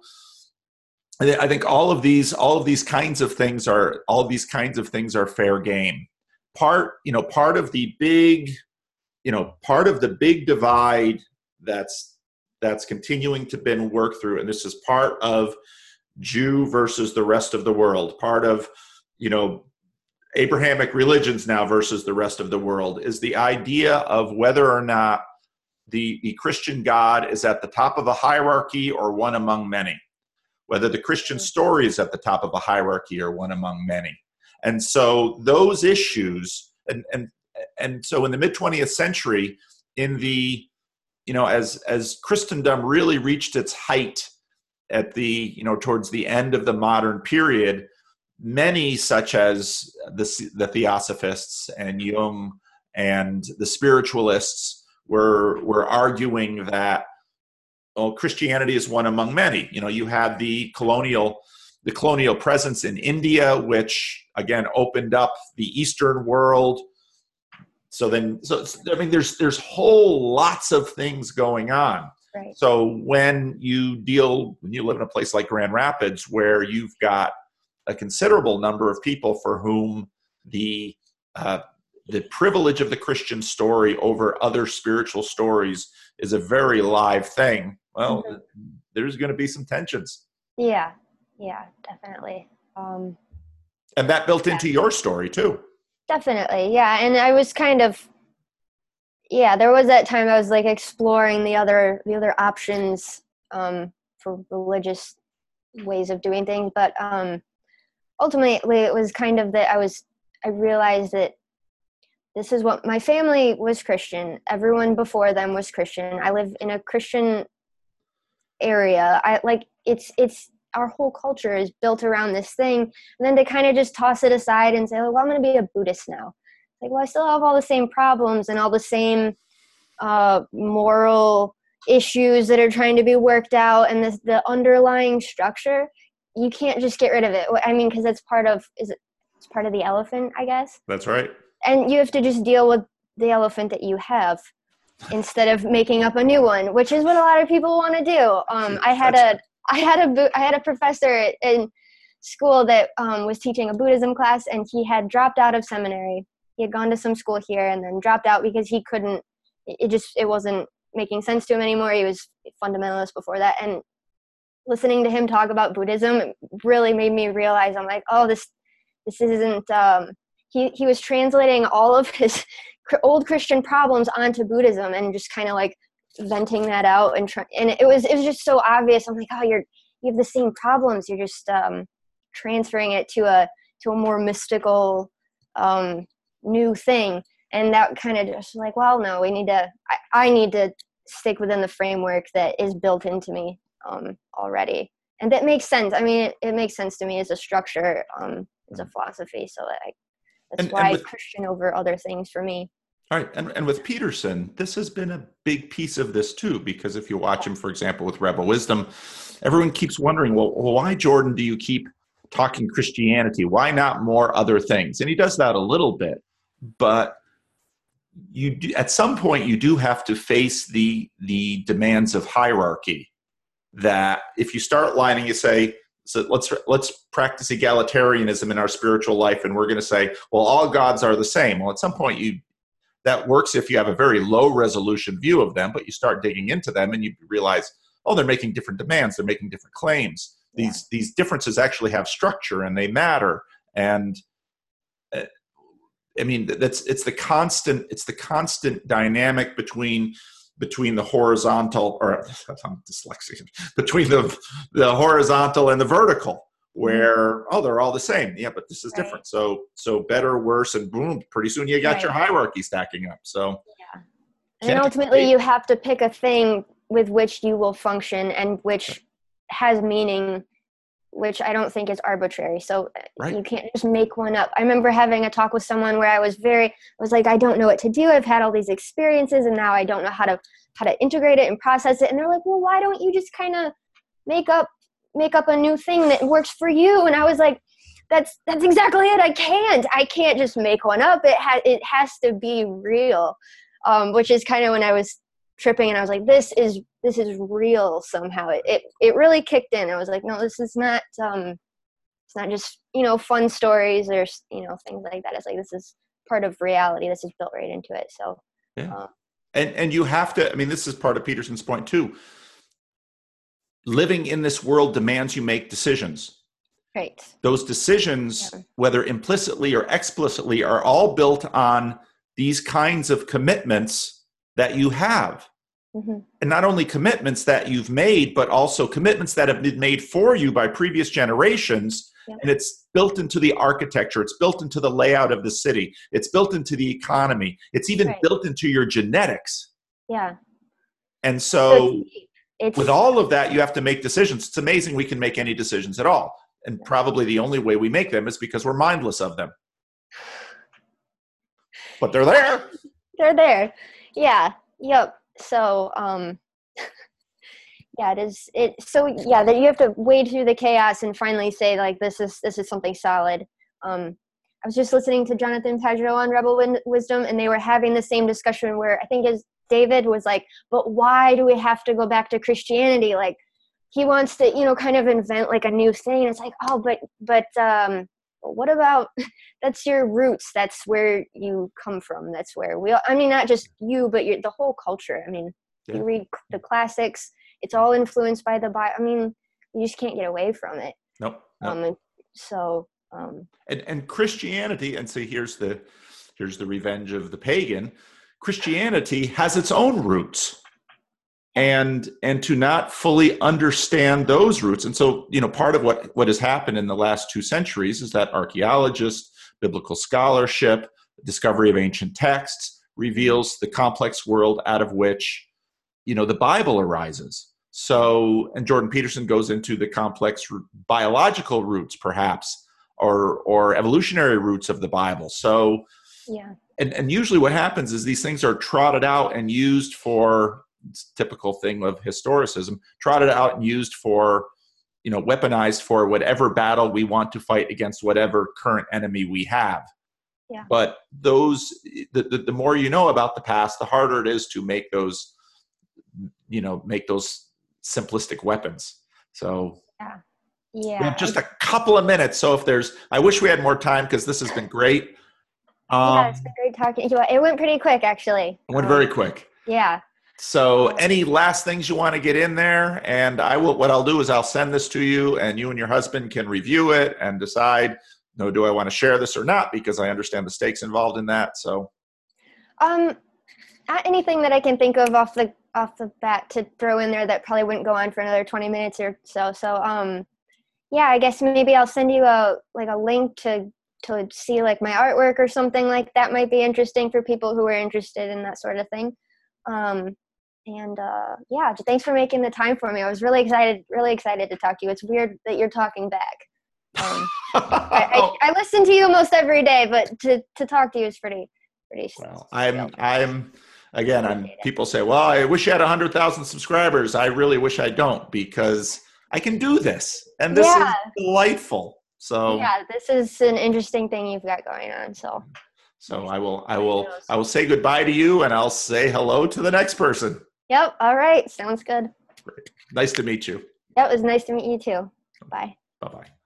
I think all of these all of these kinds of things are all of these kinds of things are fair game. Part you know part of the big you know part of the big divide that's that's continuing to been worked through, and this is part of Jew versus the rest of the world, part of you know Abrahamic religions now versus the rest of the world, is the idea of whether or not the the Christian God is at the top of a hierarchy or one among many, whether the Christian story is at the top of a hierarchy or one among many. And so those issues, and and and so in the mid twentieth century, in the, you know, as as Christendom really reached its height at the, you know, towards the end of the modern period, many such as the, the Theosophists and Jung and the spiritualists were were arguing that, oh, Christianity is one among many. You know, you had the colonial the colonial presence in India, which again opened up the Eastern world. So then, so I mean, there's there's whole lots of things going on. Right. So when you deal, when you live in a place like Grand Rapids, where you've got a considerable number of people for whom the uh, the privilege of the Christian story over other spiritual stories is a very live thing, well, mm-hmm. there's going to be some tensions. Yeah, yeah, definitely. Um, and that built yeah. into your story too. Definitely, yeah. And I was kind of, yeah, there was that time I was like exploring the other the other options um, for religious ways of doing things, but um, ultimately it was kind of that I was I realized that this is what my family was Christian. Everyone before them was Christian. I live in a Christian area. I like it's it's our whole culture is built around this thing. And then to kind of just toss it aside and say, oh, well, I'm going to be a Buddhist now. Like, well, I still have all the same problems and all the same uh, moral issues that are trying to be worked out, and this, the underlying structure. You can't just get rid of it. I mean, because it's part of is it, it's part of the elephant, I guess. That's right. And you have to just deal with the elephant that you have instead of making up a new one, which is what a lot of people want to do. Um, I had a I had a I had a professor in school that um, was teaching a Buddhism class, and he had dropped out of seminary. He had gone to some school here and then dropped out because he couldn't. It just it wasn't making sense to him anymore. He was a fundamentalist before that, and listening to him talk about Buddhism really made me realize I'm like, oh, this this isn't. Um, he he was translating all of his old Christian problems onto Buddhism and just kind of like venting that out and try, and it was it was just so obvious. I'm like, oh, you're you have the same problems. You're just um, transferring it to a to a more mystical um, new thing, and that kind of just like, well, no, we need to. I, I need to stick within the framework that is built into me um, already, and that makes sense. I mean, it, it makes sense to me as a structure, um, as a philosophy. So I, that's and, why and with- Christian over other things for me. All right, and, and with Peterson, this has been a big piece of this too, because if you watch him, for example, with Rebel Wisdom, everyone keeps wondering, well, why, Jordan, do you keep talking Christianity? Why not more other things? And he does that a little bit, but you do, at some point you do have to face the the demands of hierarchy. That if you start lining, you say, so let's let's practice egalitarianism in our spiritual life, and we're going to say, well, all gods are the same. Well, at some point you that works if you have a very low resolution view of them, but you start digging into them and you realize, oh, they're making different demands, they're making different claims. Yeah. These these differences actually have structure and they matter. And uh, I mean, that's it's the constant it's the constant dynamic between between the horizontal, or I'm dyslexic, between the the horizontal and the vertical, where oh, they're all the same. Yeah, but this is Right. different. So so better, worse, and boom, pretty soon you got Right. your hierarchy stacking up. So Yeah. Can't And ultimately, debate. you have to pick a thing with which you will function and which has meaning, which I don't think is arbitrary. So uh, Right. you can't just make one up. I remember having a talk with someone where I was very, I was like, I don't know what to do. I've had all these experiences and now I don't know how to, how to integrate it and process it. And they're like, well, why don't you just kind of make up, make up a new thing that works for you? And I was like, that's, that's exactly it. I can't, I can't just make one up. It has, it has to be real. Um, which is kind of when I was tripping and I was like, this is, this is real somehow. It, it, it really kicked in. I was like, no, this is not, um, it's not just, you know, fun stories or, you know, things like that. It's like, this is part of reality. This is built right into it. So, Yeah. um, And and you have to, I mean, this is part of Peterson's point too. Living in this world demands you make decisions. right. Those decisions, Yeah. whether implicitly or explicitly, are all built on these kinds of commitments that you have. Mm-hmm. And not only commitments that you've made, but also commitments that have been made for you by previous generations. Yep. And it's built into the architecture. It's built into the layout of the city. It's built into the economy. It's even Right. built into your genetics. Yeah. And So so it's, deep. It's with all of that, you have to make decisions. It's amazing we can make any decisions at all. And probably the only way we make them is because we're mindless of them. But they're there. they're there. Yeah. Yep. So, um, yeah, it is. It so yeah that you have to wade through the chaos and finally say like this is this is something solid. Um, I was just listening to Jonathan Pedro on Rebel Win- Wisdom, and they were having the same discussion where I think as David was like, but why do we have to go back to Christianity? Like he wants to, you know, kind of invent like a new thing. And it's like, oh, but but um, what about that's your roots? That's where you come from. That's where we. I mean, not just you, but you're, the whole culture. I mean, Yeah. you read the classics. It's all influenced by the Bible. I mean, you just can't get away from it. Nope. nope. Um, and so, um, And and Christianity, and see, here's the here's the revenge of the pagan. Christianity has its own roots, and and to not fully understand those roots, and so you know, part of what what has happened in the last two centuries is that archaeologists, biblical scholarship, discovery of ancient texts reveals the complex world out of which you know the Bible arises. So, and Jordan Peterson goes into the complex biological roots, perhaps, or or evolutionary roots of the Bible. So, yeah, and, and usually what happens is these things are trotted out and used for, it's a typical thing of historicism, trotted out and used for, you know, weaponized for whatever battle we want to fight against whatever current enemy we have. Yeah. But those, the, the, the more you know about the past, the harder it is to make those, you know, make those simplistic weapons. So yeah, we yeah. have just a couple of minutes. So if there's, I wish we had more time because this has been great. Um, Yeah, it's been great talking to you. It went pretty quick, actually. it went Um, very quick. Yeah. So any last things you want to get in there? And I will, what I'll do is I'll send this to you and you and your husband can review it and decide, no, do I want to share this or not? Because I understand the stakes involved in that. So, Um, not anything that I can think of off the off the bat to throw in there that probably wouldn't go on for another twenty minutes or so. So, um, yeah, I guess maybe I'll send you a like a link to to see like my artwork or something like that might be interesting for people who are interested in that sort of thing. Um, and uh, yeah, thanks for making the time for me. I was really excited, really excited to talk to you. It's weird that you're talking back. Um, I, I, I listen to you almost every day, but to, to talk to you is pretty, pretty. well, I'm, real. I'm, again, I'm, Appreciate it. people say, well, I wish you had a hundred thousand subscribers. I really wish I don't because I can do this and this Yeah. is delightful. So, Yeah, this is an interesting thing you've got going on. So, so I will, I will, I will say goodbye to you and I'll say hello to the next person. yep. All right. Sounds good. Nice to meet you. Yep. It was nice to meet you too. Bye. Bye-bye.